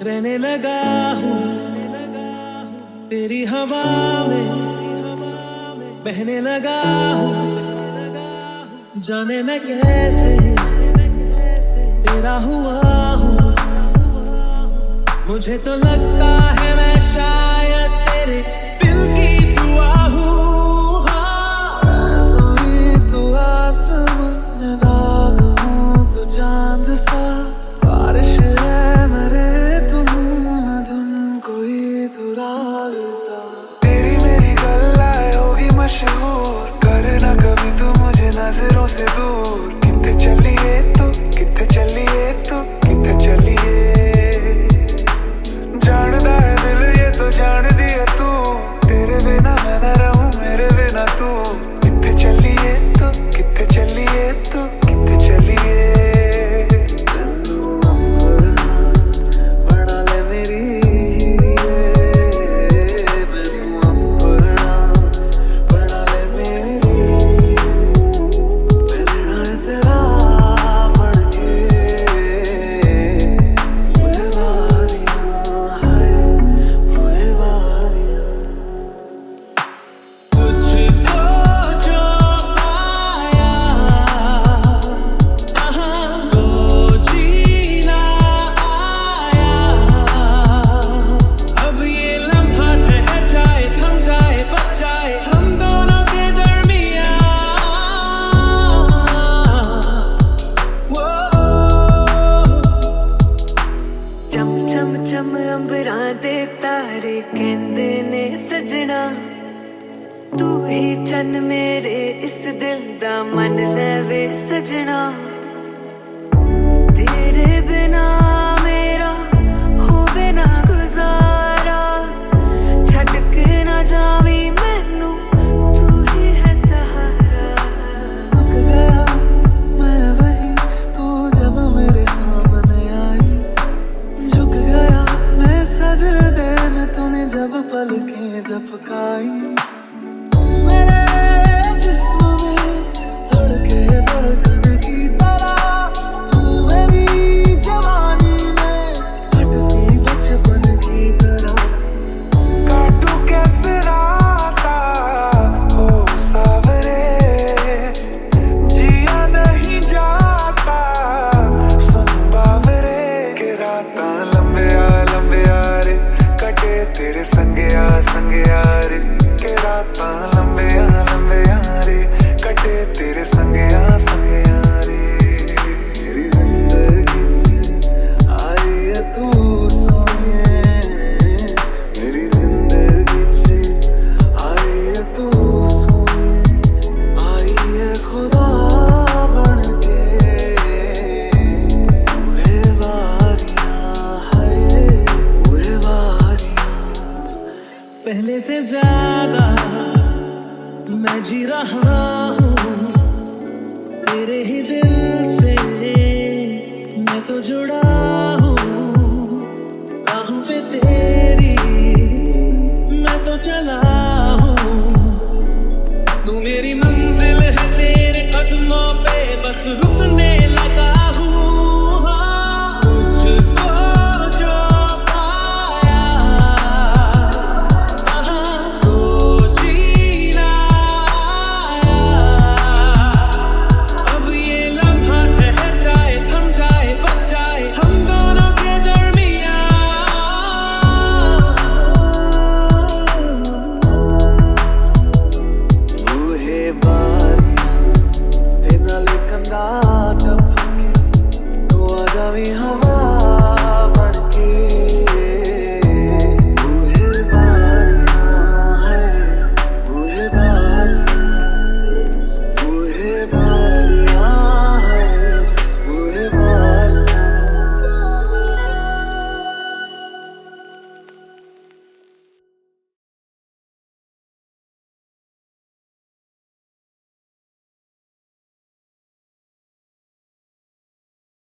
रहने लगा हूँ तेरी हवा में, बहने लगा हूँ जाने मैं कैसे तेरा हुआ हूँ। मुझे तो लगता है मैं शायद तेरे दिल की दुआ हूँ। हाँ, सोई तू आसमान दाग हूँ, तू चांद सा बारिश है मेरे तुम मैं धुन कोई तू राग सा। तेरी मेरी गल्लाएं होगी मशहूर, करना कभी तू मुझे नजरों से दूर। कितने चलिए तू, कितने चलिए तू, कितने चलिए। जानदा है दिल ये तो जान दिया तू, तेरे बिना मैं न रहूं मेरे बिना तू। कितने चलिए तू, कितने चलिए तू, कितने चलिए। बना ले मेरी बना ले मेरी, मेरा तेरा बढ़ के मुझे बारियां है, मुझे बारियां। तुझको जो पाया तो जीना आया। अब ये लम्हा ठहर जाए, थम जाए, बस जाए हम दोनों के दरमियां। वो चम चम चम अंबरां दे तारे कहंदे ने सजना, तू ही चन मेरे इस दिल दा मन लेवे सजना। तेरे बिना मेरा होवे ना गुजारा, छड़ के ना जावी मैनू तू ही है सहारा। थक गया मैं वही तू जब मेरे सामने आई, झुक गया मैं सजदे में तूने जब पलकें झपकाई। तू मेरे जिस्म में धड़के धड़कन की तरह, तू मेरी जवानी में अटकी बचपन की तरह। काटू कैसे राता हो सावरे, जिया नहीं जाता सुन बावरे। के राता लंबे आ रे कटे तेरे संगया संगया रे। के राता लंबे आ रे कटे तेरे संगया संगया रे। मेरी जिंदगी च आई है तू सोनिए, मेरी जिंदगी च आई है तू सोनिए। आई है खुदा बन के मुझे बारियां है, मुझे बारियां। पहले से ज्यादा मैं जी रहा हूँ तेरे ही दिल से, मैं तो जुड़ा हूँ।